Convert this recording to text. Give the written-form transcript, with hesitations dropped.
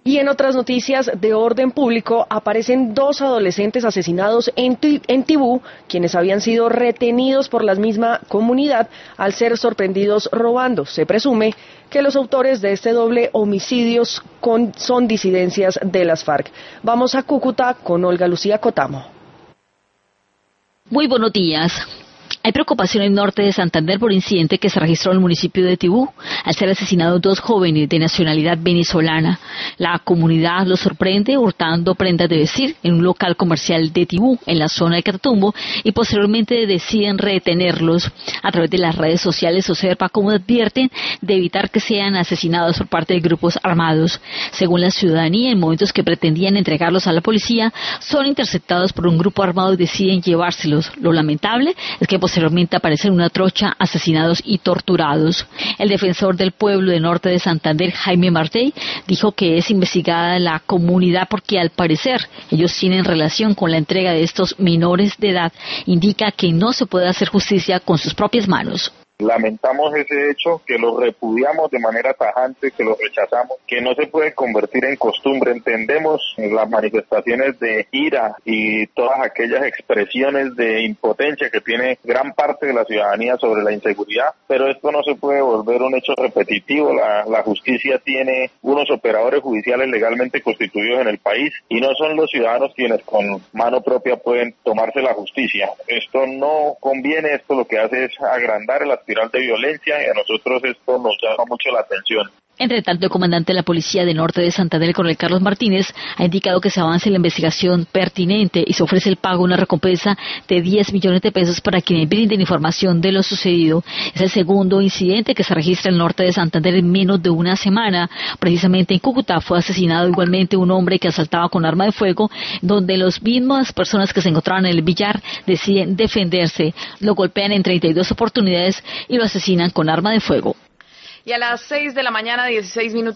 Y en otras noticias de orden público, aparecen 2 adolescentes asesinados en Tibú, quienes habían sido retenidos por la misma comunidad al ser sorprendidos robando. Se presume que los autores de este doble homicidio son disidencias de las FARC. Vamos a Cúcuta con Olga Lucía Cotamo. Muy buenos días. Hay preocupación en el norte de Santander por incidente que se registró en el municipio de Tibú, al ser asesinados 2 jóvenes de nacionalidad venezolana. La comunidad los sorprende hurtando prendas de vestir en un local comercial de Tibú, en la zona de Catatumbo, y posteriormente deciden retenerlos. A través de las redes sociales se observa cómo advierten de evitar que sean asesinados por parte de grupos armados. Según la ciudadanía, en momentos que pretendían entregarlos a la policía, son interceptados por un grupo armado y deciden llevárselos. Lo lamentable es que posteriormente aparecen en una trocha asesinados y torturados. El defensor del pueblo del norte de Santander, Jaime Martey, dijo que es investigada la comunidad porque al parecer ellos tienen relación con la entrega de estos menores de edad. Indica que no se puede hacer justicia con sus propias manos. Lamentamos ese hecho, que lo repudiamos de manera tajante, que lo rechazamos, que no se puede convertir en costumbre. Entendemos las manifestaciones de ira y todas aquellas expresiones de impotencia que tiene gran parte de la ciudadanía sobre la inseguridad, pero esto no se puede volver un hecho repetitivo. La justicia tiene unos operadores judiciales legalmente constituidos en el país y no son los ciudadanos quienes con mano propia pueden tomarse la justicia. Esto no conviene, esto lo que hace es agrandar el espiral de violencia y a nosotros esto nos llama mucho la atención. Entre tanto, el comandante de la Policía del Norte de Santander, el coronel Carlos Martínez, ha indicado que se avance en la investigación pertinente y se ofrece el pago de una recompensa de 10 millones de pesos para quienes brinden información de lo sucedido. Es el segundo incidente que se registra en el norte de Santander en menos de una semana. Precisamente en Cúcuta fue asesinado igualmente un hombre que asaltaba con arma de fuego, donde las mismas personas que se encontraban en el billar deciden defenderse. Lo golpean en 32 oportunidades y lo asesinan con arma de fuego. Y a las 6 de la mañana, 16 minutos.